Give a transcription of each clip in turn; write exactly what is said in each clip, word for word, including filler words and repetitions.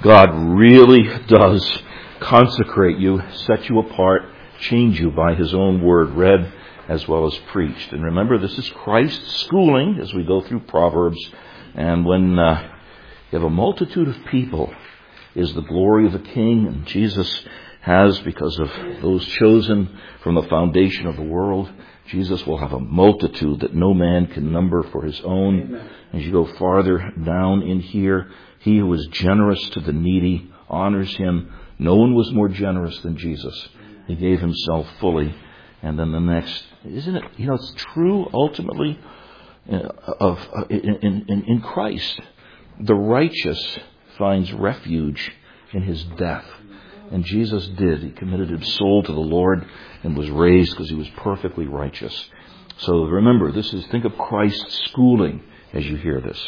God really does consecrate you, set you apart, change you by His own word, read as well as preached. And remember, this is Christ's schooling as we go through Proverbs. And when uh, you have a multitude of people, is the glory of the King, and Jesus has, because of those chosen from the foundation of the world, Jesus will have a multitude that no man can number for His own. Amen. As you go farther down in here, He who is generous to the needy honors Him. No one was more generous than Jesus. He gave Himself fully. And then the next, isn't it, you know, it's true ultimately uh, of uh, in, in, in Christ. The righteous finds refuge in His death. And Jesus did. He committed His soul to the Lord and was raised because He was perfectly righteous. So remember, this is, think of Christ's schooling as you hear this.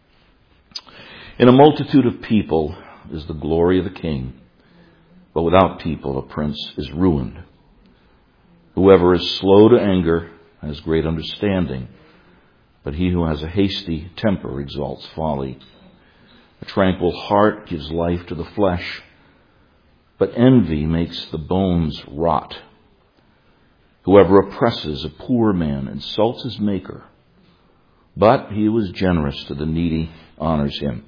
In a multitude of people is the glory of the King, but without people a prince is ruined. Whoever is slow to anger has great understanding, but he who has a hasty temper exalts folly. A tranquil heart gives life to the flesh, but envy makes the bones rot. Whoever oppresses a poor man insults his Maker, but he who is generous to the needy honors Him.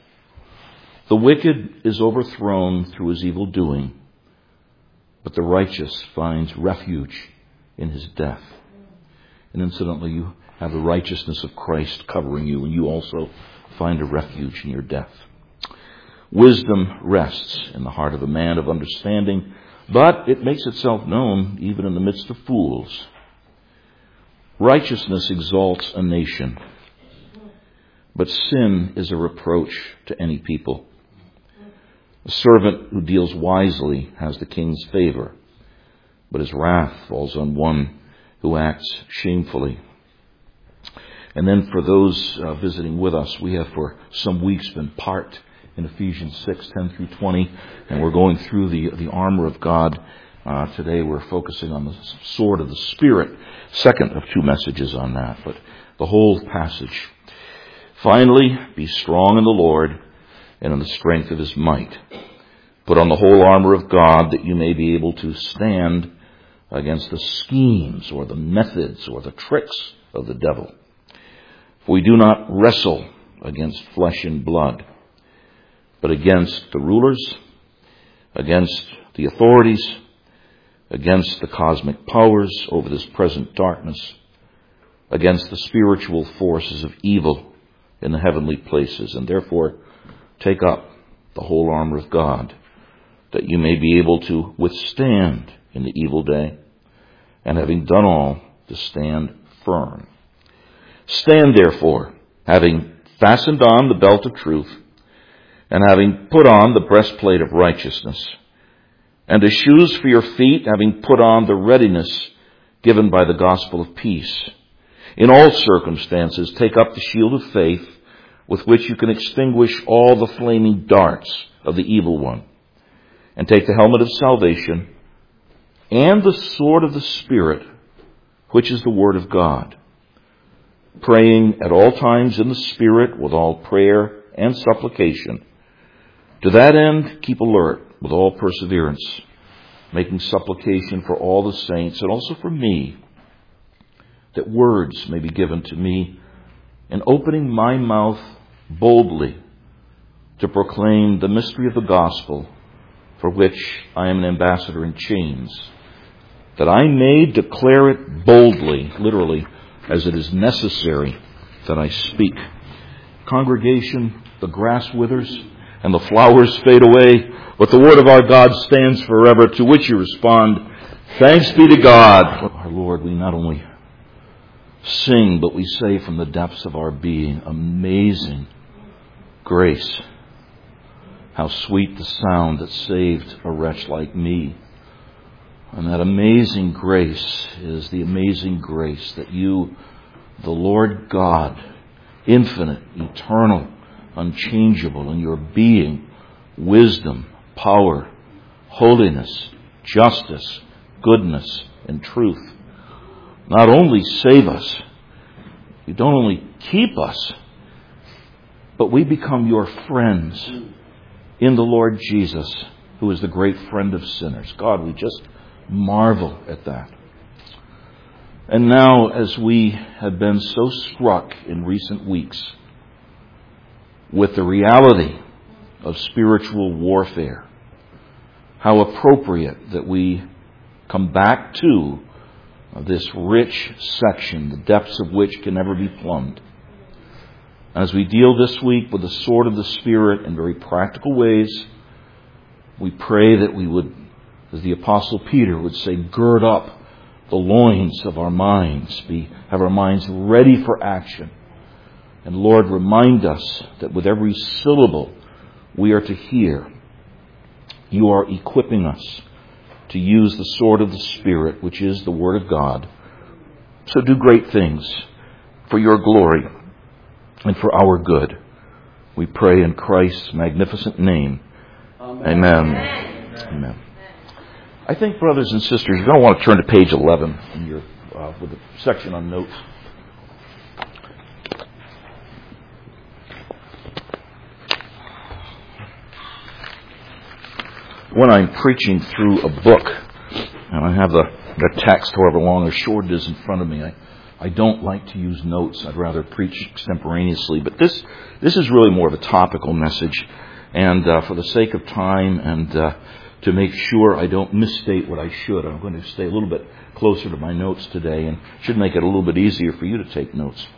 The wicked is overthrown through his evil doing, but the righteous finds refuge in his death. And incidentally, you have the righteousness of Christ covering you, and you also find a refuge in your death. Wisdom rests in the heart of a man of understanding, but it makes itself known even in the midst of fools. Righteousness exalts a nation, but sin is a reproach to any people. A servant who deals wisely has the king's favor, but his wrath falls on one who acts shamefully. And then for those uh, visiting with us, we have for some weeks been parked in Ephesians six, ten through twenty, and we're going through the, the armor of God. Uh, today we're focusing on the sword of the Spirit, second of two messages on that, but the whole passage. Finally, be strong in the Lord and in the strength of His might. Put on the whole armor of God that you may be able to stand against the schemes or the methods or the tricks of the devil. For we do not wrestle against flesh and blood, but against the rulers, against the authorities, against the cosmic powers over this present darkness, against the spiritual forces of evil in the heavenly places. And therefore, take up the whole armor of God, that you may be able to withstand in the evil day, and having done all, to stand firm. Stand therefore, having fastened on the belt of truth, and having put on the breastplate of righteousness, and as shoes for your feet, having put on the readiness given by the gospel of peace. In all circumstances, take up the shield of faith, with which you can extinguish all the flaming darts of the evil one, and take the helmet of salvation and the sword of the Spirit, which is the Word of God, praying at all times in the Spirit with all prayer and supplication. To that end, keep alert with all perseverance, making supplication for all the saints and also for me, that words may be given to me, and opening my mouth boldly to proclaim the mystery of the gospel, for which I am an ambassador in chains, that I may declare it boldly, literally, as it is necessary that I speak. Congregation, the grass withers and the flowers fade away, but the word of our God stands forever, to which you respond, thanks be to God. Our Lord, we not only sing, but we say from the depths of our being, amazing grace. How sweet the sound that saved a wretch like me. And that amazing grace is the amazing grace that you, the Lord God, infinite, eternal, unchangeable in your being, wisdom, power, holiness, justice, goodness, and truth, not only save us, you don't only keep us, but we become your friends. in the Lord Jesus, who is the great friend of sinners. God, we just marvel at that. And now, as we have been so struck in recent weeks with the reality of spiritual warfare, how appropriate that we come back to this rich section, the depths of which can never be plumbed. As we deal this week with the sword of the Spirit in very practical ways, we pray that we would, as the Apostle Peter would say, gird up the loins of our minds, be have our minds ready for action. And Lord, remind us that with every syllable we are to hear, you are equipping us to use the sword of the Spirit, which is the Word of God. So do great things for your glory and for our good. We pray in Christ's magnificent name. Amen. Amen. Amen. I think, brothers and sisters, you're going to want to turn to page eleven in your, uh, with the section on notes. When I'm preaching through a book, and I have the, the text, however long or short it is, in front of me, I, I don't like to use notes. I'd rather preach extemporaneously. But this this is really more of a topical message. And uh, for the sake of time and uh, to make sure I don't misstate what I should, I'm going to stay a little bit closer to my notes today, and should make it a little bit easier for you to take notes.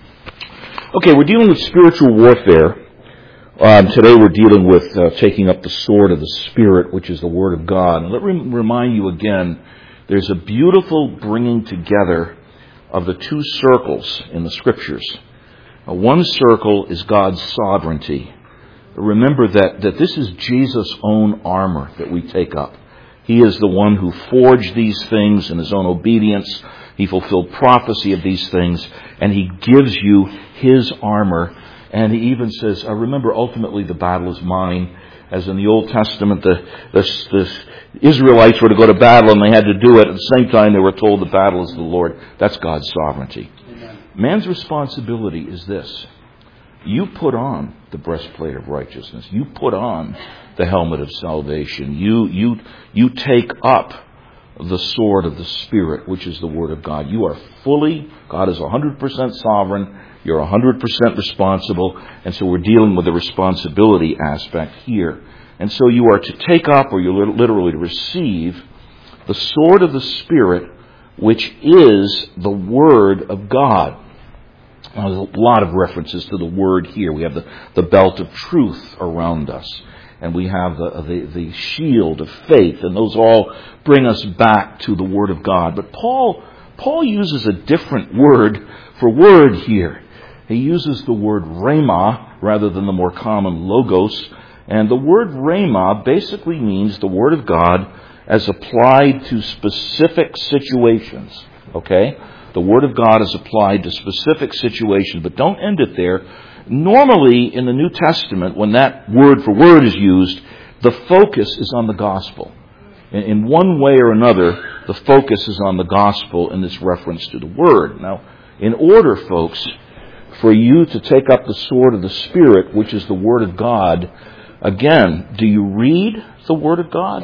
Okay, we're dealing with spiritual warfare. Um, today we're dealing with uh, taking up the sword of the Spirit, which is the Word of God. And let me remind you again, there's a beautiful bringing together of the two circles in the Scriptures. Uh, one circle is God's sovereignty. Remember that, that this is Jesus' own armor that we take up. He is the one who forged these things in His own obedience. He fulfilled prophecy of these things, and He gives you His armor. And He even says, uh, remember, ultimately the battle is mine. As in the Old Testament, the, the, the Israelites were to go to battle and they had to do it. At the same time, they were told the battle is the Lord. That's God's sovereignty. Amen. Man's responsibility is this. You put on the breastplate of righteousness. You put on the helmet of salvation. You, you, you take up the sword of the Spirit, which is the Word of God. You are fully, God is one hundred percent sovereign. You're one hundred percent responsible, and so we're dealing with the responsibility aspect here. And so you are to take up, or you're literally to receive, the sword of the Spirit, which is the Word of God. Now, there's a lot of references to the Word here. We have the, the belt of truth around us, and we have the, the, the shield of faith, and those all bring us back to the Word of God. But Paul, Paul uses a different word for word here. He uses the word rhema rather than the more common logos. And the word rhema basically means the Word of God as applied to specific situations. Okay? The Word of God is applied to specific situations, but don't end it there. Normally, in the New Testament, when that word for word is used, the focus is on the gospel. In one way or another, the focus is on the gospel in this reference to the Word. Now, in order, folks, for you to take up the sword of the Spirit, which is the Word of God, again, do you read the Word of God?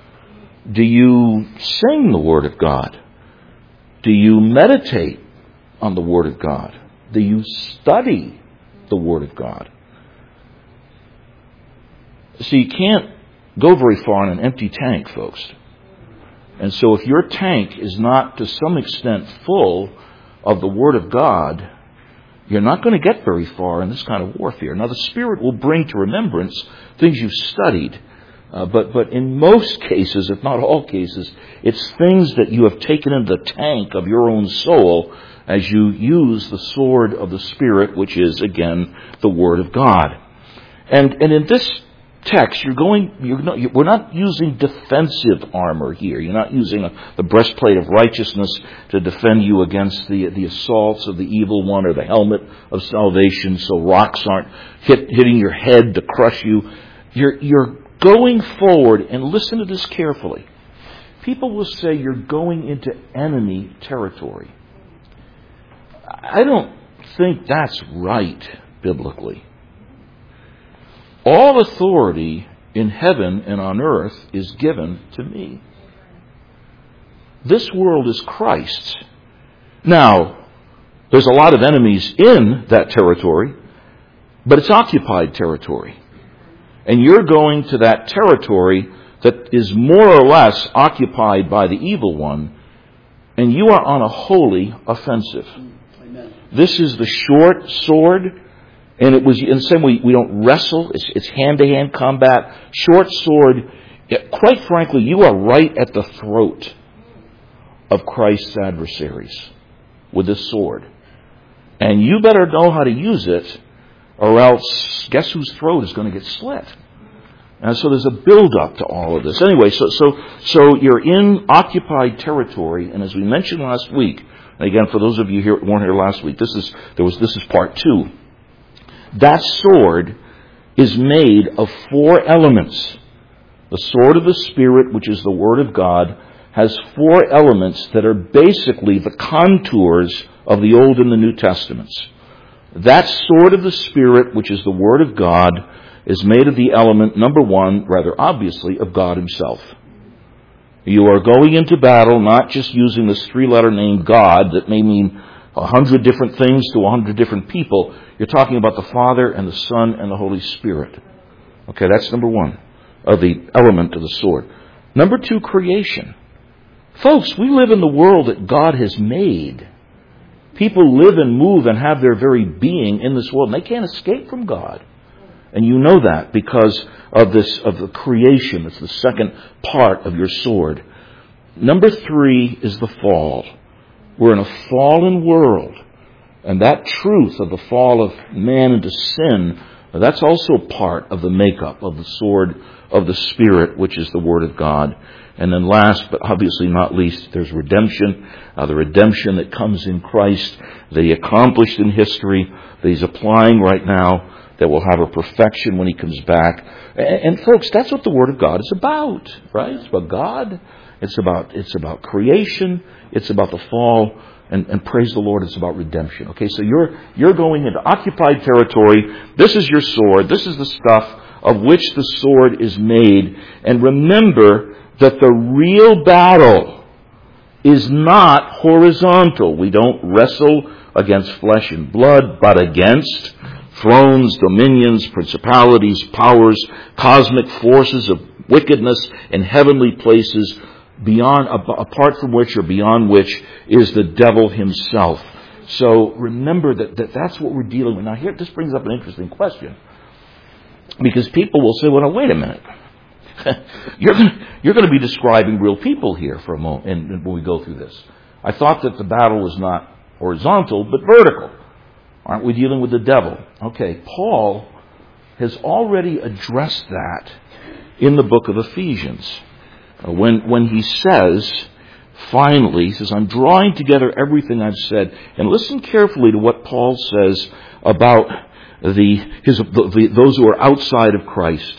Do you sing the Word of God? Do you meditate on the Word of God? Do you study the Word of God? See, you can't go very far in an empty tank, folks. And so if your tank is not to some extent full of the Word of God, you're not going to get very far in this kind of warfare. Now, the Spirit will bring to remembrance things you've studied. Uh, but, but in most cases, if not all cases, it's things that you have taken into the tank of your own soul as you use the sword of the Spirit, which is, again, the Word of God. And, and in this text, you're going, you're not, you're, we're not using defensive armor here. You're not using a, the breastplate of righteousness to defend you against the, the assaults of the evil one, or the helmet of salvation so rocks aren't hit, hitting your head to crush you. You're, you're going forward, and listen to this carefully. People will say you're going into enemy territory. I don't think that's right biblically. All authority in heaven and on earth is given to me. This world is Christ's. Now, there's a lot of enemies in that territory, but it's occupied territory. And you're going to that territory that is more or less occupied by the evil one, and you are on a holy offensive. Amen. This is the short sword, and it was in the same way we don't wrestle. It's, it's hand-to-hand combat. Short sword. Quite frankly, you are right at the throat of Christ's adversaries with this sword. And you better know how to use it, or else guess whose throat is going to get slit? And so there's a build-up to all of this. Anyway, so so so you're in occupied territory, and as we mentioned last week, and again for those of you here who weren't here last week, this is there was this is part two. That sword is made of four elements. The sword of the Spirit, which is the Word of God, has four elements that are basically the contours of the Old and the New Testaments. That sword of the Spirit, which is the Word of God, is made of the element, number one, rather obviously, of God Himself. You are going into battle not just using this three-letter name God that may mean a hundred different things to a hundred different people. You're talking about the Father and the Son and the Holy Spirit. Okay, that's number one of the element of the sword. Number two, creation. Folks, we live in the world that God has made. People live and move and have their very being in this world, and they can't escape from God. And you know that because of this, of the creation. It's the second part of your sword. Number three is the fall. We're in a fallen world. And that truth of the fall of man into sin, that's also part of the makeup of the sword of the Spirit, which is the Word of God. And then last, but obviously not least, there's redemption. Uh, the redemption that comes in Christ, that He accomplished in history, that He's applying right now, that will have a perfection when He comes back. And, and folks, that's what the Word of God is about, right? It's about God. It's about it's about creation. It's about the fall. And, and praise the Lord, it's about redemption. Okay, so you're you're going into occupied territory. This is your sword. This is the stuff of which the sword is made. And remember that the real battle is not horizontal. We don't wrestle against flesh and blood, but against thrones, dominions, principalities, powers, cosmic forces of wickedness in heavenly places, beyond, apart from which or beyond which is the devil himself. So remember that, that that's what we're dealing with. Now here, this brings up an interesting question. Because people will say, well, now, wait a minute. you're going you're going to be describing real people here for a moment and, and when we go through this. I thought that the battle was not horizontal, but vertical. Aren't we dealing with the devil? Okay, Paul has already addressed that in the book of Ephesians. Uh, when, when he says, finally, he says, I'm drawing together everything I've said. And listen carefully to what Paul says about the, his, the, the, those who are outside of Christ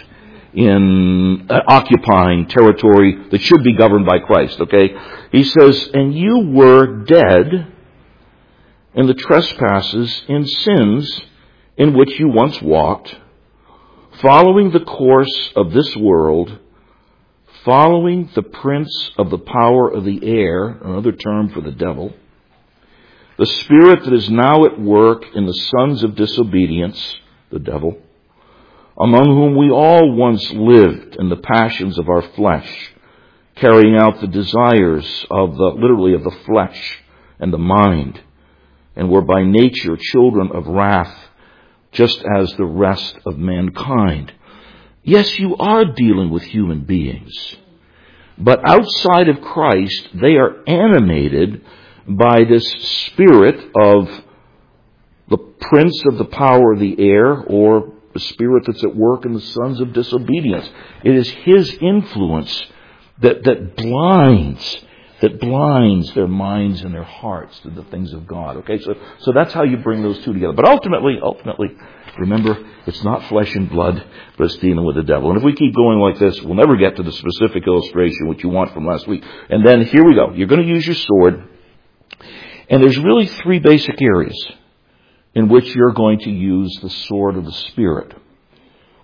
in uh, occupying territory that should be governed by Christ. Okay? He says, and you were dead in the trespasses and sins in which you once walked, following the course of this world, following the prince of the power of the air, another term for the devil, the spirit that is now at work in the sons of disobedience, the devil, among whom we all once lived in the passions of our flesh, carrying out the desires of the, literally of the flesh and the mind, and were by nature children of wrath, just as the rest of mankind. Yes, you are dealing with human beings, but outside of Christ, they are animated by this spirit of the prince of the power of the air, or the spirit that's at work in the sons of disobedience. It is his influence that, that blinds that blinds their minds and their hearts to the things of God. Okay, so so that's how you bring those two together. But ultimately, ultimately, remember, it's not flesh and blood, but it's dealing with the devil. And if we keep going like this, we'll never get to the specific illustration which you want from last week. And then here we go. You're going to use your sword. And there's really three basic areas in which you're going to use the sword of the Spirit.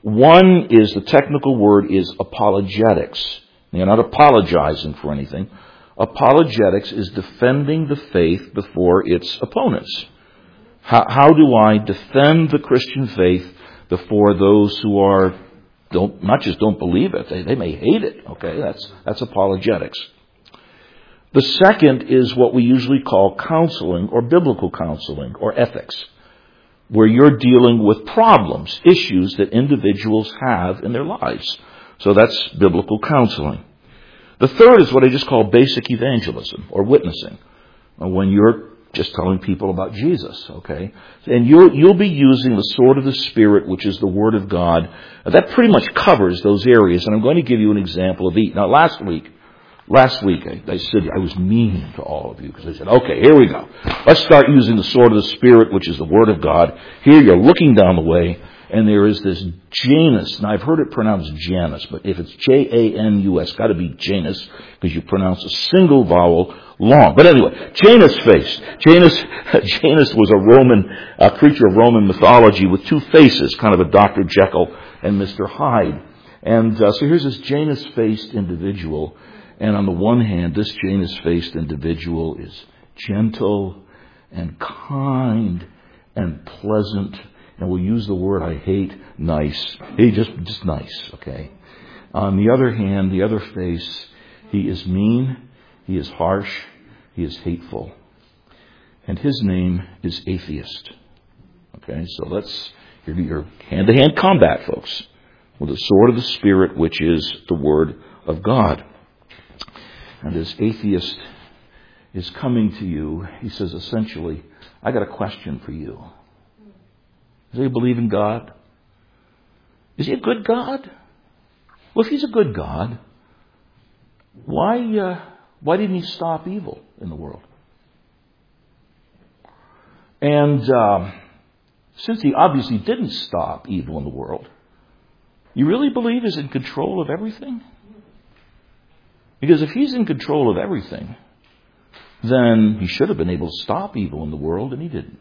One is, the technical word is apologetics. You're not apologizing for anything. Apologetics is defending the faith before its opponents. How, how do I defend the Christian faith before those who are don't not just don't believe it, they, they may hate it. Okay, that's that's apologetics. The second is what we usually call counseling or biblical counseling or ethics, where you're dealing with problems, issues that individuals have in their lives. So that's biblical counseling. The third is what I just call basic evangelism or witnessing, when you're just telling people about Jesus, okay? And you'll, you'll be using the sword of the Spirit, which is the Word of God. That pretty much covers those areas, and I'm going to give you an example of each. Now, last week, last week I, I said I was mean to all of you because I said, okay, here we go. Let's start using the sword of the Spirit, which is the Word of God. Here you're looking down the way, and there is this Janus. Now, I've heard it pronounced Janus, but if it's J A N U S, got to be Janus, because you pronounce a single vowel long. But anyway, Janus face. Janus, Janus was a Roman, a creature of Roman mythology with two faces, kind of a Doctor Jekyll and Mister Hyde. And uh, so here's this Janus-faced individual. And on the one hand, this Janus-faced individual is gentle and kind and pleasant. And we'll use the word I hate, nice. He just, just nice, okay? On the other hand, the other face, he is mean, he is harsh, he is hateful. And his name is atheist. Okay, so let's, hear your hand-to-hand combat, folks, with the sword of the Spirit, which is the Word of God. And this atheist is coming to you. He says, essentially, I got a question for you. Does he believe in God? Is he a good God? Well, if he's a good God, why uh, why didn't he stop evil in the world? And uh, since he obviously didn't stop evil in the world, you really believe he's in control of everything? Because if he's in control of everything, then he should have been able to stop evil in the world, and he didn't.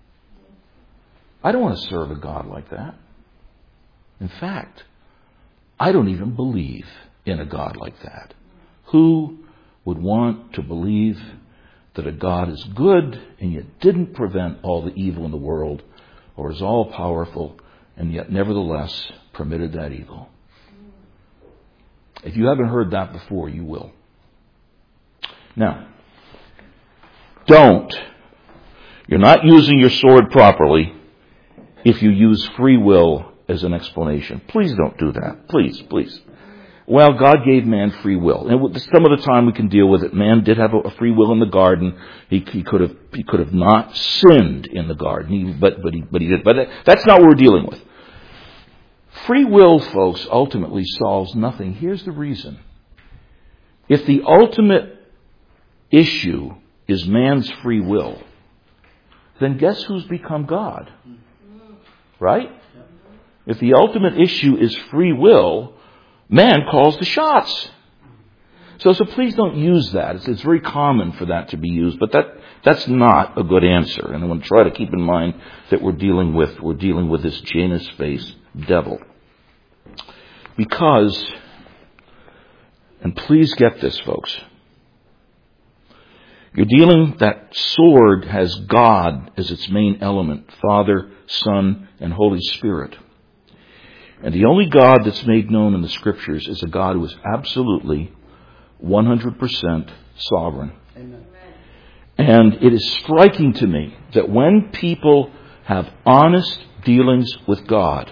I don't want to serve a God like that. In fact, I don't even believe in a God like that. Who would want to believe that a God is good and yet didn't prevent all the evil in the world, or is all powerful and yet nevertheless permitted that evil? If you haven't heard that before, you will. Now, don't. You're not using your sword properly if you use free will as an explanation. Please don't do that. Please, please. Well, God gave man free will. And some of the time we can deal with it. Man did have a free will in the garden. He, he could have he could have not sinned in the garden, he, but but he but he did. But that's not what we're dealing with. Free will, folks, ultimately solves nothing. Here's the reason. If the ultimate issue is man's free will, then guess who's become God? Right? If the ultimate issue is free will, man calls the shots. So, so please don't use that. It's, it's very common for that to be used, but that that's not a good answer. And I want to try to keep in mind that we're dealing with we're dealing with this Janus-faced devil. Because, and please get this, folks, you're dealing, that sword has God as its main element, Father, Son, and Holy Spirit. And the only God that's made known in the Scriptures is a God who is absolutely one hundred percent sovereign. Amen. And it is striking to me that when people have honest dealings with God,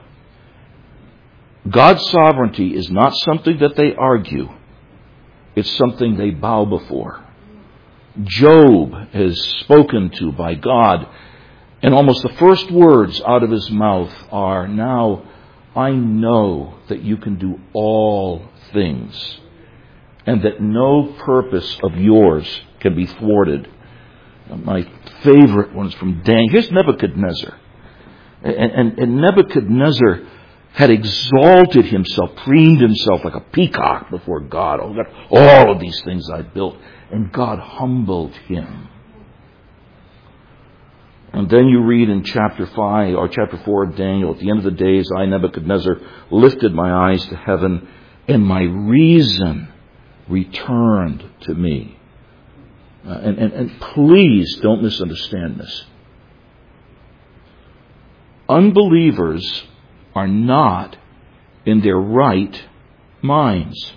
God's sovereignty is not something that they argue. It's something they bow before. Job is spoken to by God, and almost the first words out of his mouth are, "Now I know that you can do all things, and that no purpose of yours can be thwarted." My favorite one is from Daniel. Here's Nebuchadnezzar. And, and, and Nebuchadnezzar had exalted himself, preened himself like a peacock before God. Oh, look at all of these things I built. And God humbled him. And then you read in chapter five or chapter four of Daniel, at the end of the days, I, Nebuchadnezzar, lifted my eyes to heaven, and my reason returned to me. Uh, and, and, and please don't misunderstand this. Unbelievers are not in their right minds.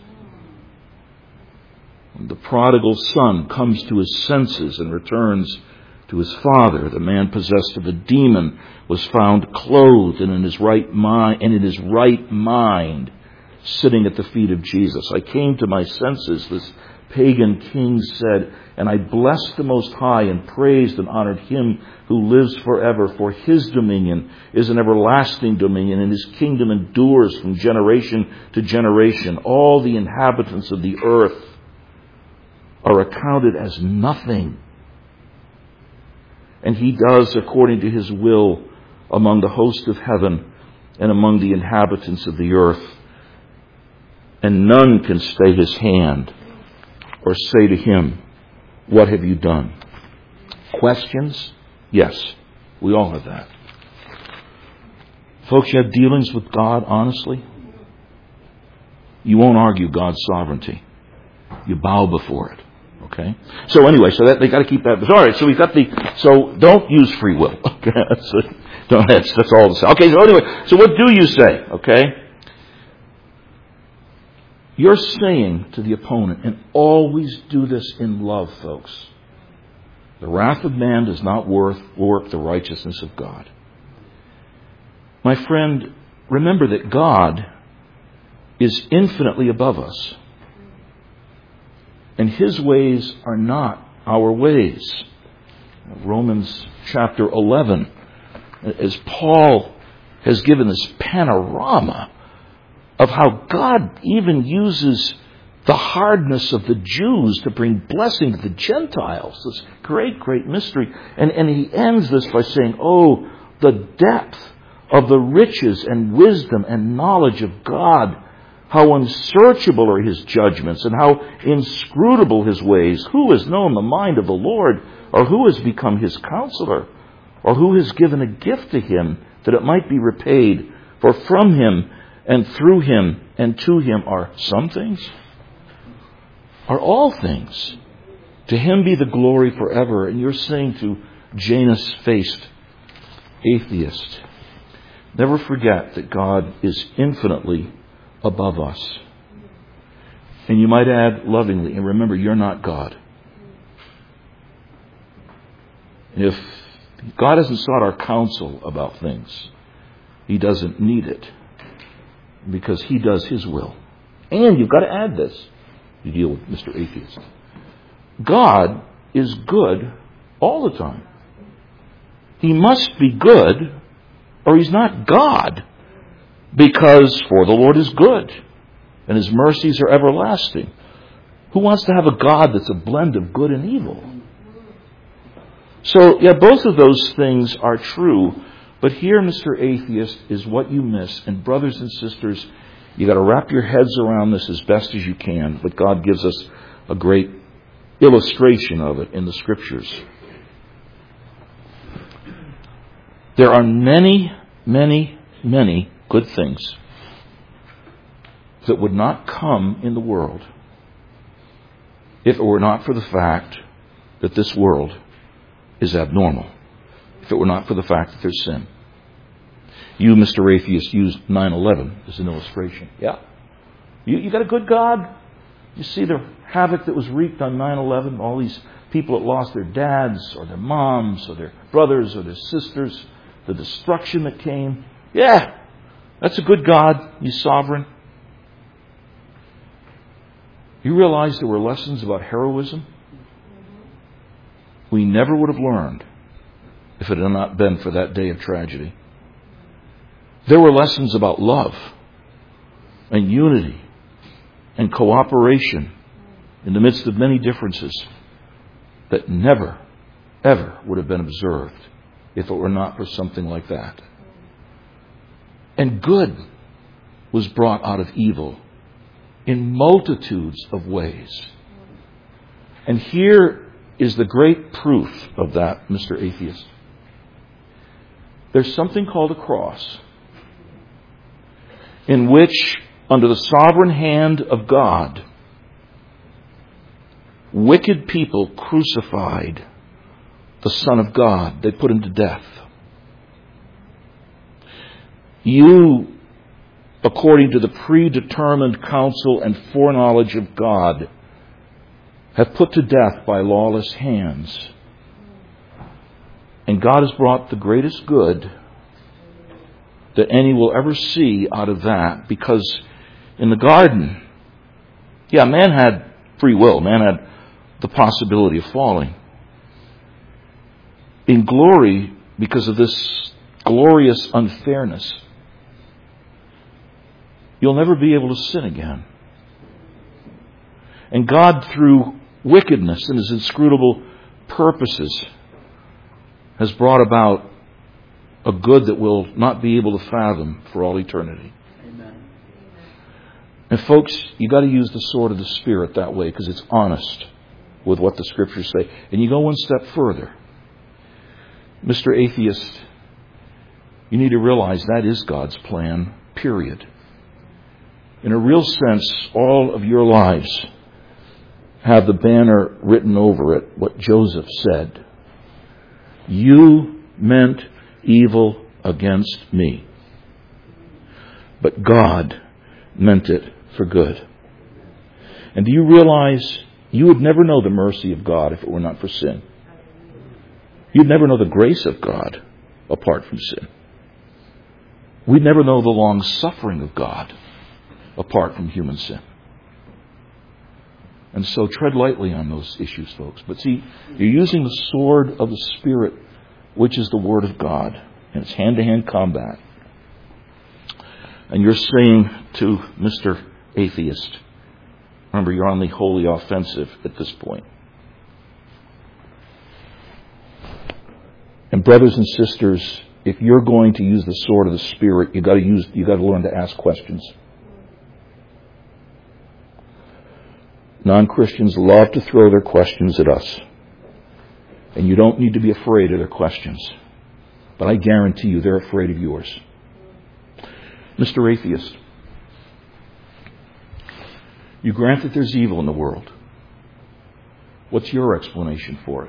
When the prodigal son comes to his senses and returns to his father, the man possessed of a demon was found clothed and in his right mind, and in his right mind, sitting at the feet of Jesus. I came to my senses, this pagan king said, and I blessed the Most High and praised and honored Him who lives forever, for His dominion is an everlasting dominion, and His kingdom endures from generation to generation. All the inhabitants of the earth are accounted as nothing. And He does according to His will among the host of heaven and among the inhabitants of the earth. And none can stay His hand or say to Him, what have you done? Questions? Yes, we all have that. Folks, you have dealings with God honestly. You won't argue God's sovereignty. You bow before it. Okay? So anyway, so that they got to keep that. All right, so we've got the, so don't use free will. Okay? That's, don't, that's, that's all to say. Okay, so anyway, so what do you say? Okay? You're saying to the opponent, and always do this in love, folks, the wrath of man does not worth, work the righteousness of God. My friend, remember that God is infinitely above us. And His ways are not our ways. Romans chapter eleven, as Paul has given this panorama of how God even uses the hardness of the Jews to bring blessing to the Gentiles. This great, great mystery. And, and he ends this by saying, oh, the depth of the riches and wisdom and knowledge of God. How unsearchable are His judgments and how inscrutable His ways. Who has known the mind of the Lord, or who has become His counselor, or who has given a gift to Him that it might be repaid? For from Him and through Him and to Him are some things, are all things. To Him be the glory forever. And you're saying to Janus-faced atheist, never forget that God is infinitely above us. And you might add lovingly, and remember, you're not God. If God hasn't sought our counsel about things, He doesn't need it, because He does His will. And you've got to add this. You deal with Mister Atheist. God is good all the time. He must be good, or He's not God. Because for the Lord is good, and His mercies are everlasting. Who wants to have a God that's a blend of good and evil? So, yeah, both of those things are true. But here, Mister Atheist, is what you miss. And brothers and sisters, you got to wrap your heads around this as best as you can. But God gives us a great illustration of it in the Scriptures. There are many, many, many good things that would not come in the world if it were not for the fact that this world is abnormal. If it were not for the fact that there's sin. You, Mister Atheist, used nine eleven as an illustration. Yeah. You, you got a good God? You see the havoc that was wreaked on nine eleven? All these people that lost their dads or their moms or their brothers or their sisters. The destruction that came. Yeah. That's a good God. He's sovereign. You realize there were lessons about heroism we never would have learned if it had not been for that day of tragedy. There were lessons about love and unity and cooperation in the midst of many differences that never, ever would have been observed if it were not for something like that. And good was brought out of evil in multitudes of ways. And here is the great proof of that, Mister Atheist. There's something called a cross, in which, under the sovereign hand of God, wicked people crucified the Son of God. They put him to death. You, according to the predetermined counsel and foreknowledge of God, have put to death by lawless hands. And God has brought the greatest good that any will ever see out of that, because in the garden, yeah, man had free will. Man had the possibility of falling. In glory, because of this glorious unfairness, you'll never be able to sin again. And God, through wickedness and His inscrutable purposes, has brought about a good that we'll not be able to fathom for all eternity. Amen. And folks, you got to use the sword of the Spirit that way, because it's honest with what the Scriptures say. And you go one step further. Mister Atheist, you need to realize that is God's plan, period. In a real sense, all of your lives have the banner written over it, what Joseph said. You meant evil against me, but God meant it for good. And do you realize you would never know the mercy of God if it were not for sin? You'd never know the grace of God apart from sin. We'd never know the long suffering of God apart from human sin. And so tread lightly on those issues, folks. But see, you're using the sword of the Spirit, which is the Word of God. And it's hand-to-hand combat. And you're saying to Mister Atheist, remember, you're on the holy offensive at this point. And brothers and sisters, if you're going to use the sword of the Spirit, you got to use, you got to learn to ask questions. Non-Christians love to throw their questions at us. And you don't need to be afraid of their questions. But I guarantee you they're afraid of yours. Mister Atheist, you grant that there's evil in the world. What's your explanation for it?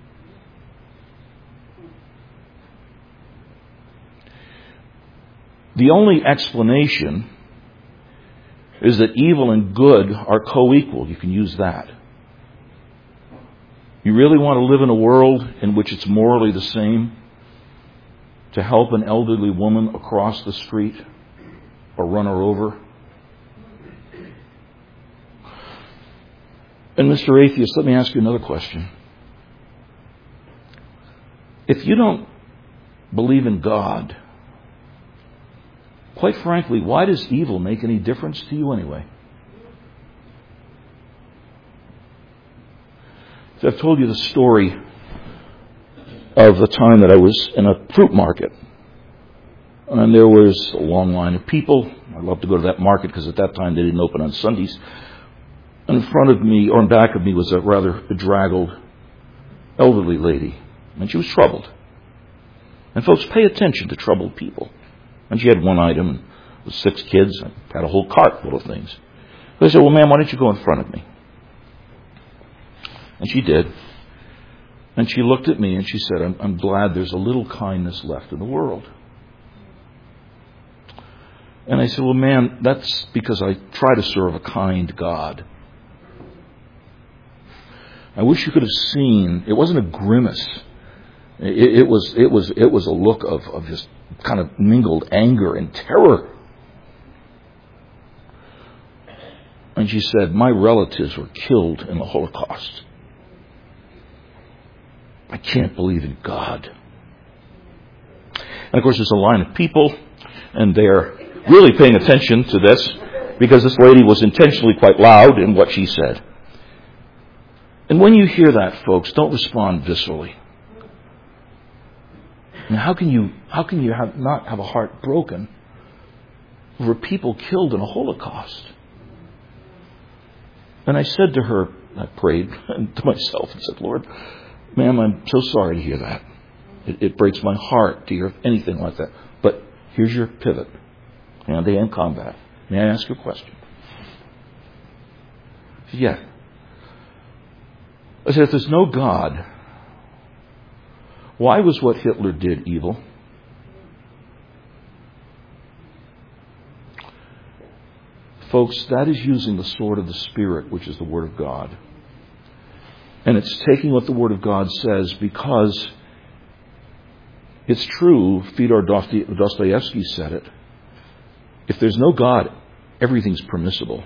The only explanation is that evil and good are co-equal. You can use that. You really want to live in a world in which it's morally the same to help an elderly woman across the street or run her over? And Mister Atheist, let me ask you another question. If you don't believe in God, quite frankly, why does evil make any difference to you anyway? So I've told you the story of the time that I was in a fruit market. And there was a long line of people. I love to go to that market because at that time they didn't open on Sundays. And in front of me, or in back of me, was a rather bedraggled elderly lady. And she was troubled. And folks, pay attention to troubled people. And she had one item, and with six kids, and had a whole cart full of things. So I said, well, ma'am, why don't you go in front of me? And she did. And she looked at me and she said, I'm, I'm glad there's a little kindness left in the world. And I said, well, ma'am, that's because I try to serve a kind God. I wish you could have seen, it wasn't a grimace. It, it was it was, it was a look of, of just kind of mingled anger and terror. And she said, my relatives were killed in the Holocaust. I can't believe in God. And of course, there's a line of people, and they're really paying attention to this because this lady was intentionally quite loud in what she said. And when you hear that, folks, don't respond viscerally. I mean, how can you how can you have, not have a heart broken over people killed in a Holocaust? And I said to her, I prayed to myself and said, Lord, ma'am, I'm so sorry to hear that. It, it breaks my heart to hear anything like that. But here's your pivot. Hand-to-hand combat. May I ask you a question? Yeah. I said, if there's no God, why was what Hitler did evil? Folks, that is using the sword of the Spirit, which is the Word of God. And it's taking what the Word of God says, because it's true, Fyodor Dostoevsky said it, if there's no God, everything's permissible.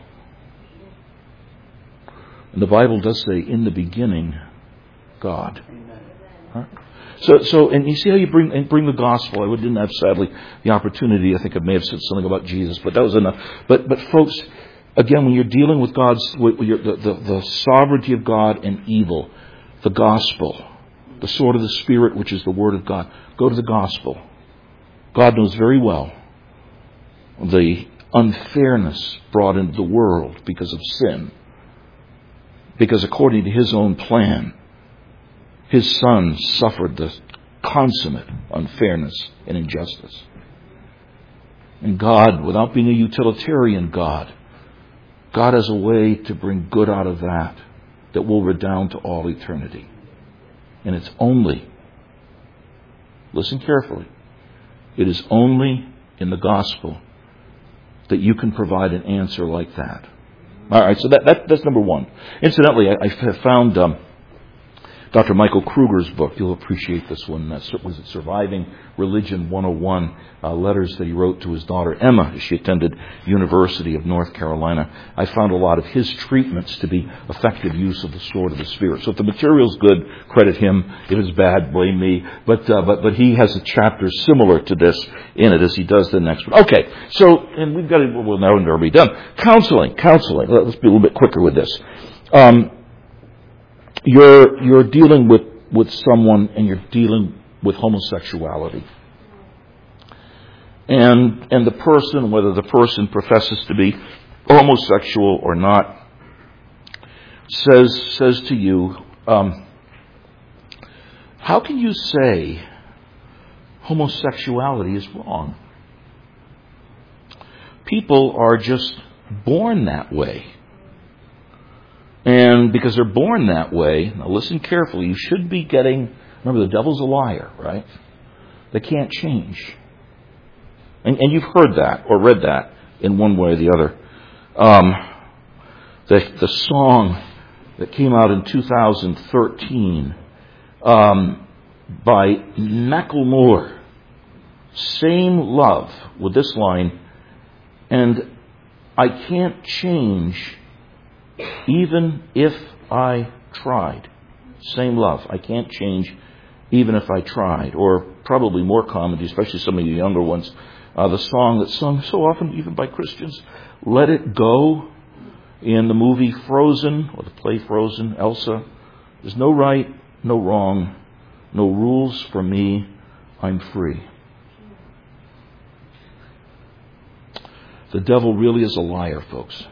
And the Bible does say, in the beginning, God. Huh? So, so, and you see how you bring and bring the gospel. I didn't have, sadly, the opportunity. I think I may have said something about Jesus, but that was enough. But, but folks, again, when you're dealing with God's, with your, the, the, the sovereignty of God and evil, the gospel, the sword of the Spirit, which is the Word of God, go to the gospel. God knows very well the unfairness brought into the world because of sin. Because according to His own plan, His Son suffered the consummate unfairness and injustice. And God, without being a utilitarian God, God has a way to bring good out of that that will redound to all eternity. And it's only, listen carefully, it is only in the gospel that you can provide an answer like that. All right, so that, that that's number one. Incidentally, I, I found um, Doctor Michael Kruger's book. You'll appreciate this one. Uh, was it Surviving Religion one oh one? Uh, letters that he wrote to his daughter Emma as she attended University of North Carolina. I found a lot of his treatments to be effective use of the sword of the Spirit. So if the material's good, credit him. If it's bad, blame me. But uh, but but he has a chapter similar to this in it, as he does the next one. Okay, so and we've got to. Well, now we're already done. Counseling, counseling. Let's be a little bit quicker with this. Um, You're you're dealing with, with someone, and you're dealing with homosexuality. And and the person, whether the person professes to be homosexual or not, says says to you, um, how can you say homosexuality is wrong? People are just born that way. And because they're born that way, now listen carefully, you should be getting, remember the devil's a liar, right? They can't change. And, and you've heard that or read that in one way or the other. Um, the, the song that came out in two thousand thirteen um, by Macklemore, Same Love, with this line, and I can't change even if I tried. Same love. I can't change even if I tried. Or probably more common, especially some of you younger ones, uh, the song that's sung so often even by Christians, Let It Go, in the movie Frozen, or the play Frozen, Elsa. There's no right, no wrong, no rules for me, I'm free. The devil really is a liar, folks.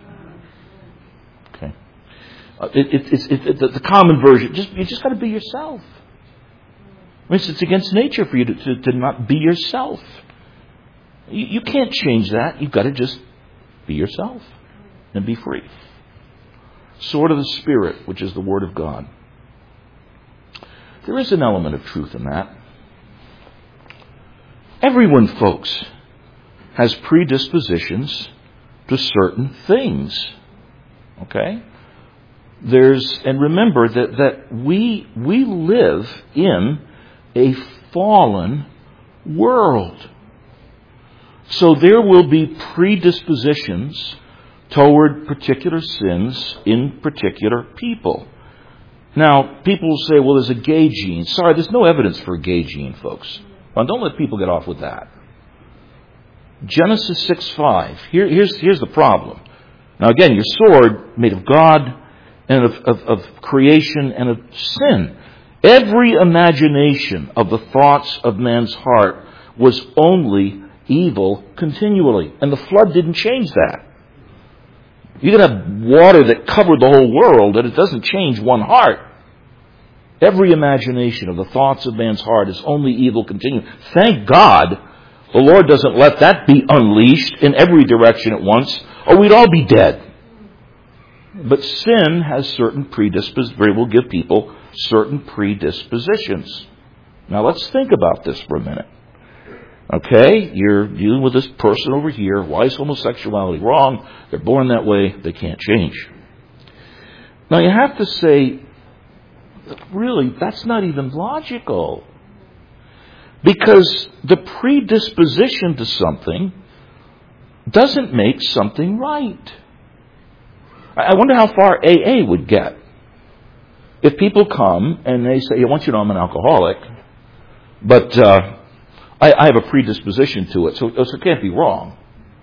Uh, it, it, it's it, it, the common version. Just you just got to be yourself. I mean, it's against nature for you to, to, to not be yourself. You, you can't change that. You've got to just be yourself and be free. Sword of the Spirit, which is the Word of God. There is an element of truth in that. Everyone, folks, has predispositions to certain things. Okay? There's, and remember that, that we, we live in a fallen world. So there will be predispositions toward particular sins in particular people. Now, people will say, well, there's a gay gene. Sorry, there's no evidence for a gay gene, folks. Well, don't let people get off with that. Genesis six five. Here, here's, here's the problem. Now, again, your sword made of God and of, of, of creation and of sin. Every imagination of the thoughts of man's heart was only evil continually. And the flood didn't change that. You can have water that covered the whole world, and it doesn't change one heart. Every imagination of the thoughts of man's heart is only evil continually. Thank God the Lord doesn't let that be unleashed in every direction at once, or we'd all be dead. But sin has certain predispositions. It will give people certain predispositions. Now let's think about this for a minute. Okay, you're dealing with this person over here. Why is homosexuality wrong? They're born that way. They can't change. Now you have to say, really, that's not even logical. Because the predisposition to something doesn't make something right. I wonder how far A A would get. If people come and they say, I want you to know I'm an alcoholic, but uh, I, I have a predisposition to it, so, so it can't be wrong.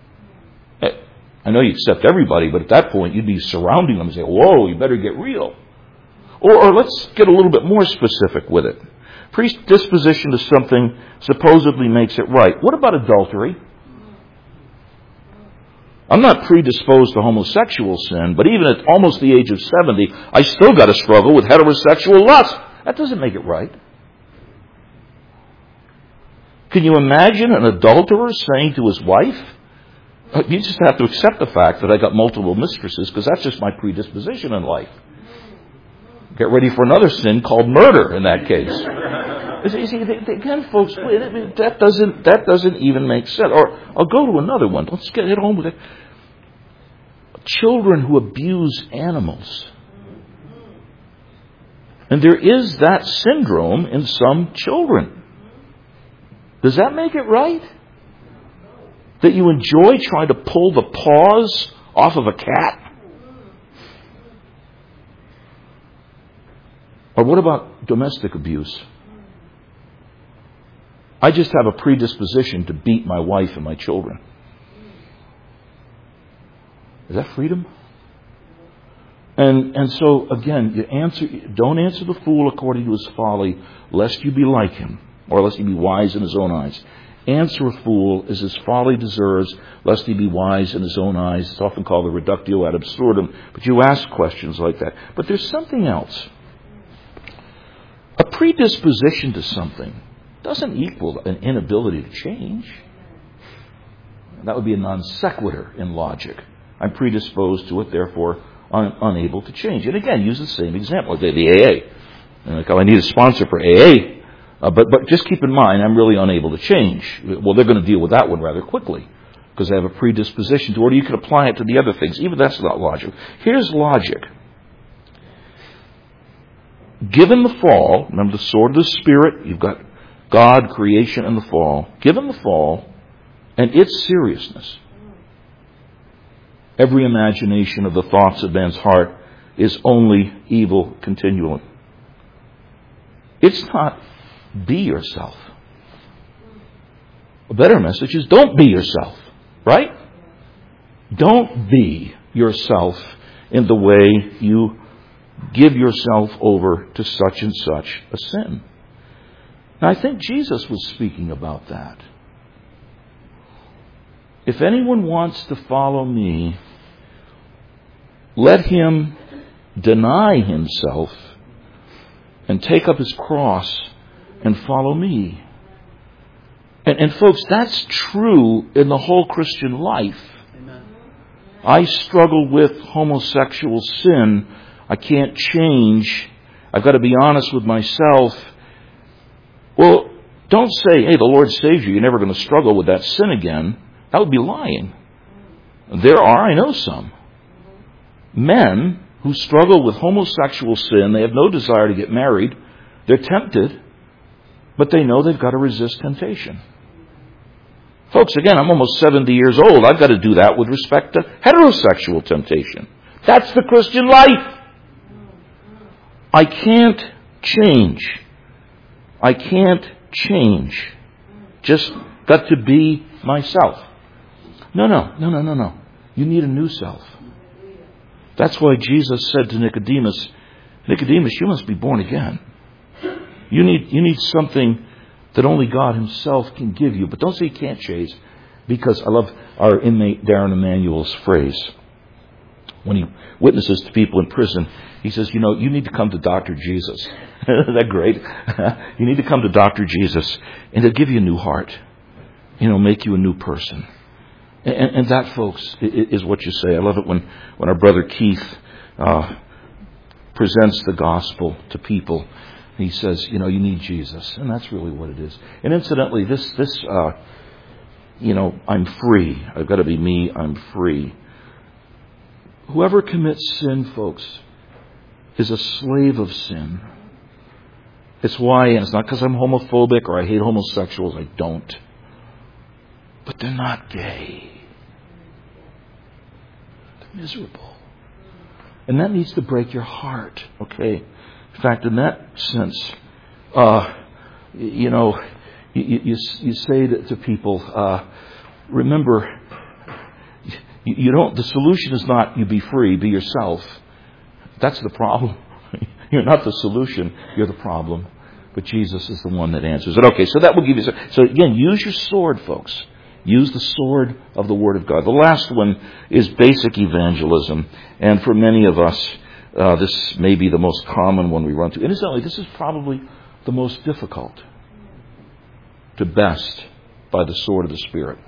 I know you accept everybody, but at that point you'd be surrounding them and say, whoa, you better get real. Or, or let's get a little bit more specific with it. Predisposition to something supposedly makes it right. What about adultery? I'm not predisposed to homosexual sin, but even at almost the age of seventy, I still got to struggle with heterosexual lust. That doesn't make it right. Can you imagine an adulterer saying to his wife, you just have to accept the fact that I got multiple mistresses because that's just my predisposition in life. Get ready for another sin called murder in that case. You see, again, folks, that doesn't that doesn't even make sense. Or I'll go to another one. Let's get hit home with it. Children who abuse animals. And there is that syndrome in some children. Does that make it right? That you enjoy trying to pull the paws off of a cat? Or what about domestic abuse? I just have a predisposition to beat my wife and my children. Is that freedom? And and so again, you answer. Don't answer the fool according to his folly, lest you be like him, or lest he be wise in his own eyes. Answer a fool as his folly deserves, lest he be wise in his own eyes. It's often called the reductio ad absurdum. But you ask questions like that. But there's something else. A predisposition to something doesn't equal an inability to change. That would be a non sequitur in logic. I'm predisposed to it, therefore un- unable to change. And again, use the same example, like the A A. And like, oh, I need a sponsor for A A. Uh, but, but just keep in mind, I'm really unable to change. Well, they're going to deal with that one rather quickly because they have a predisposition to it. Or you can apply it to the other things. Even that's not logic. Here's logic. Given the fall, remember the sword of the Spirit, you've got God, creation, and the fall. Given the fall and its seriousness, every imagination of the thoughts of man's heart is only evil continually. It's not be yourself. A better message is don't be yourself, right? Don't be yourself in the way you give yourself over to such and such a sin. Now, I think Jesus was speaking about that. If anyone wants to follow me, let him deny himself and take up his cross and follow me. And, and folks, that's true in the whole Christian life. Amen. I struggle with homosexual sin. I can't change. I've got to be honest with myself. Well, don't say, hey, the Lord saved you. You're never going to struggle with that sin again. That would be lying. There are, I know some, men who struggle with homosexual sin. They have no desire to get married. They're tempted, but they know they've got to resist temptation. Folks, again, I'm almost seventy years old. I've got to do that with respect to heterosexual temptation. That's the Christian life. I can't change. I can't change. Just got to be myself. No, no, no, no, no, no. You need a new self. That's why Jesus said to Nicodemus, Nicodemus, you must be born again. You need you need something that only God himself can give you. But don't say you can't change, because I love our inmate Darren Emanuel's phrase. When he witnesses to people in prison, he says, you know, you need to come to Doctor Jesus. Isn't that great? You need to come to Doctor Jesus, and he'll give you a new heart. You know, make you a new person. And, and that, folks, is what you say. I love it when, when our brother Keith uh, presents the gospel to people. He says, you know, you need Jesus. And that's really what it is. And incidentally, this, this uh, you know, I'm free. I've got to be me. I'm free. Whoever commits sin, folks, is a slave of sin. It's why, and it's not because I'm homophobic or I hate homosexuals. I don't. But they're not gay. They're miserable. And that needs to break your heart, okay? In fact, in that sense, uh, you know, you, you, you say to, to people, uh, remember, you, you don't. The solution is not you be free, be yourself. That's the problem. You're not the solution. You're the problem. But Jesus is the one that answers it. Okay, so that will give you. So again, use your sword, folks. Use the sword of the Word of God. The last one is basic evangelism. And for many of us, uh, this may be the most common one we run to. Incidentally, this is probably the most difficult to best by the sword of the Spirit.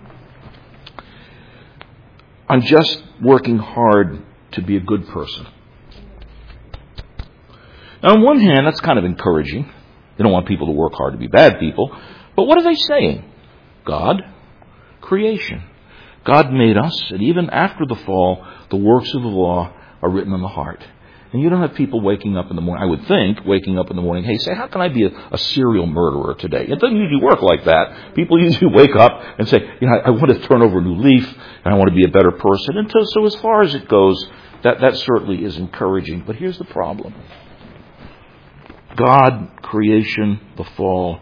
I'm just working hard to be a good person. Now, on one hand, that's kind of encouraging. They don't want people to work hard to be bad people. But what are they saying? God, creation. God made us, and even after the fall, the works of the law are written on the heart. And you don't have people waking up in the morning, I would think, waking up in the morning, hey, say, how can I be a, a serial murderer today? It doesn't usually work like that. People usually wake up and say, you know, I, I want to turn over a new leaf, and I want to be a better person. And so, so as far as it goes, that, that certainly is encouraging. But here's the problem. God, creation, the fall,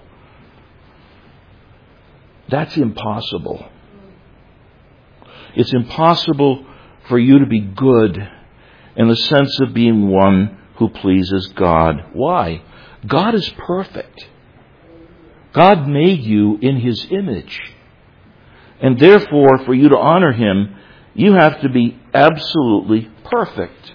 that's impossible. It's impossible for you to be good in the sense of being one who pleases God. Why? God is perfect. God made you in His image. And therefore, for you to honor Him, you have to be absolutely perfect.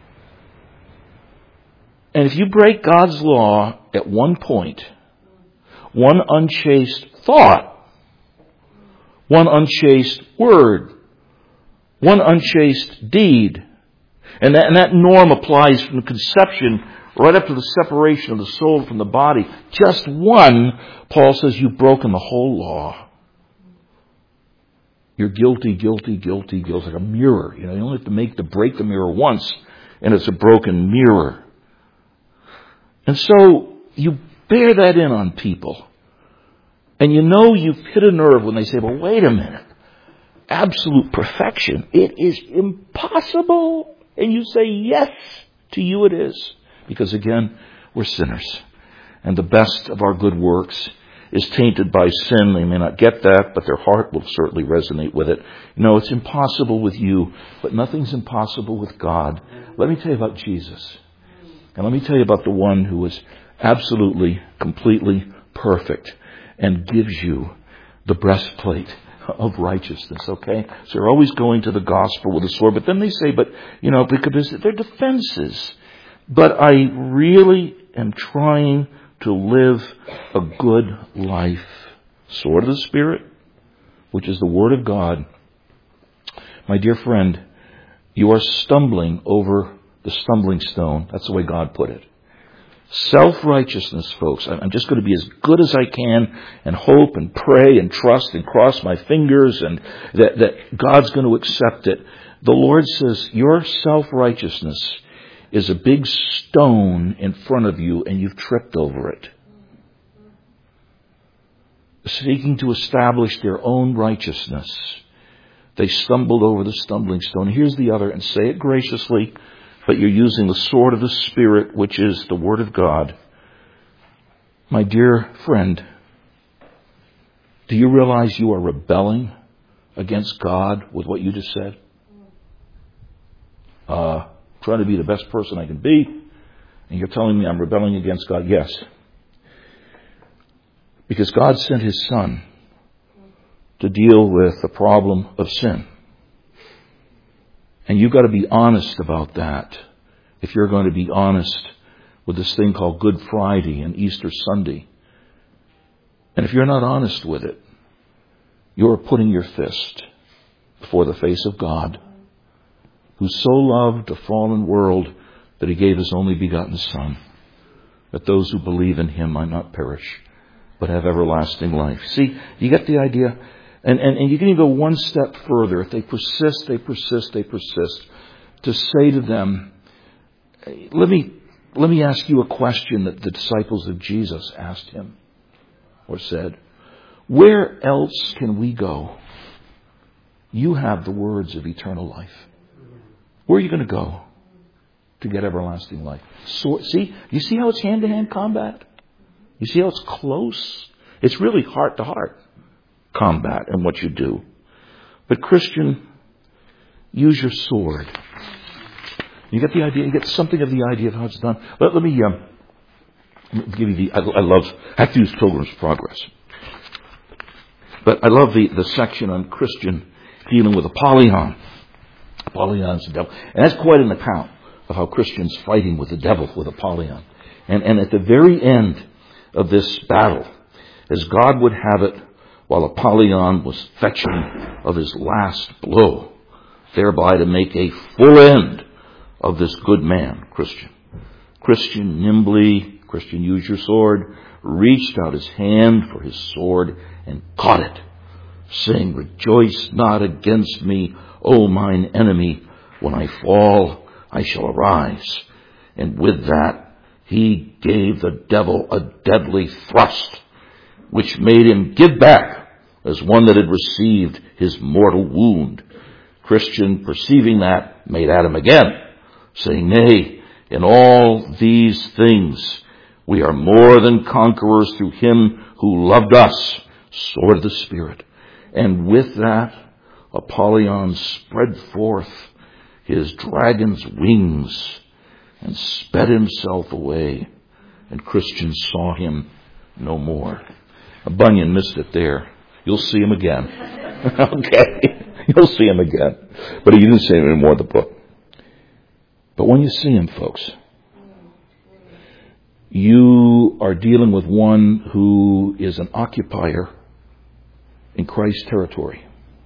And if you break God's law at one point, one unchaste thought, one unchaste word, one unchaste deed, and that, and that norm applies from conception right up to the separation of the soul from the body. Just one, Paul says, you've broken the whole law. You're guilty, guilty, guilty, guilty. Like a mirror. You know, you only have to make the break the mirror once, and it's a broken mirror. And so you bear that in on people. And you know you've hit a nerve when they say, well, wait a minute. Absolute perfection. It is impossible. And you say, yes, to you it is. Because again, we're sinners. And the best of our good works is tainted by sin. They may not get that, but their heart will certainly resonate with it. You know, it's impossible with you, but nothing's impossible with God. Let me tell you about Jesus. And let me tell you about the one who is absolutely, completely perfect and gives you the breastplate of righteousness, okay? So they're always going to the gospel with a sword. But then they say, but, you know, because they're defenses. But I really am trying to live a good life. Sword of the Spirit, which is the Word of God. My dear friend, you are stumbling over the stumbling stone. That's the way God put it. Self-righteousness, folks. I'm just going to be as good as I can and hope and pray and trust and cross my fingers and that, that God's going to accept it. The Lord says your self-righteousness is a big stone in front of you and you've tripped over it. Seeking to establish their own righteousness, they stumbled over the stumbling stone. Here's the other, and say it graciously, but you're using the sword of the Spirit, which is the Word of God. My dear friend, do you realize you are rebelling against God with what you just said? Uh, trying to be the best person I can be, and you're telling me I'm rebelling against God? Yes. Because God sent His Son to deal with the problem of sin. And you've got to be honest about that if you're going to be honest with this thing called Good Friday and Easter Sunday. And if you're not honest with it, you're putting your fist before the face of God, who so loved a fallen world that he gave his only begotten Son, that those who believe in him might not perish, but have everlasting life. See, you get the idea? And, and, and you can even go one step further. If they persist, they persist, they persist. To say to them, let me, let me ask you a question that the disciples of Jesus asked him or said. Where else can we go? You have the words of eternal life. Where are you going to go to get everlasting life? So, see, you see how it's hand-to-hand combat? You see how it's close? It's really heart-to-heart combat in what you do. But Christian, use your sword. You get the idea? You get something of the idea of how it's done. Let, let me um, give you the... I, I love... I have to use Pilgrim's Progress. But I love the, the section on Christian dealing with Apollyon. Apollion's the devil. And that's quite an account of how Christians fighting with the devil, with Apollyon. And, and at the very end of this battle, as God would have it, while Apollyon was fetching of his last blow, thereby to make a full end of this good man, Christian. Christian nimbly, Christian use your sword, reached out his hand for his sword and caught it, saying, Rejoice not against me, O mine enemy. When I fall, I shall arise. And with that, he gave the devil a deadly thrust, which made him give back as one that had received his mortal wound. Christian, perceiving that, made at him again, saying, Nay, in all these things we are more than conquerors through him who loved us. Sword of the Spirit. And with that, Apollyon spread forth his dragon's wings and sped himself away. And Christian saw him no more. Bunyan missed it there. You'll see him again. Okay? You'll see him again. But he didn't say any more in the book. But when you see him, folks, you are dealing with one who is an occupier in Christ's territory.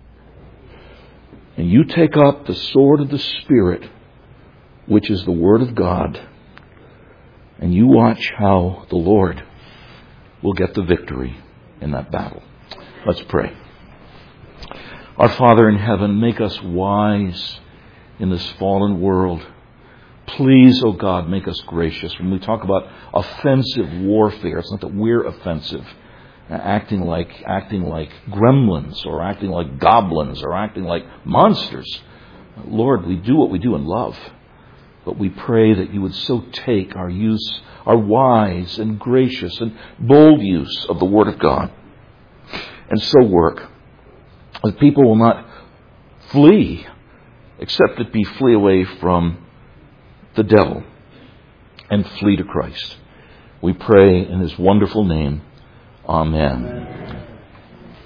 And you take up the sword of the Spirit, which is the Word of God, and you watch how the Lord will get the victory in that battle. Let's pray. Our Father in heaven, make us wise in this fallen world. Please, oh God, make us gracious. When we talk about offensive warfare, it's not that we're offensive, acting like acting like gremlins or acting like goblins or acting like monsters. Lord, we do what we do in love. But we pray that you would so take our use, our wise and gracious and bold use of the Word of God, and so work that people will not flee, except it be flee away from the devil and flee to Christ. We pray in his wonderful name. Amen. Amen.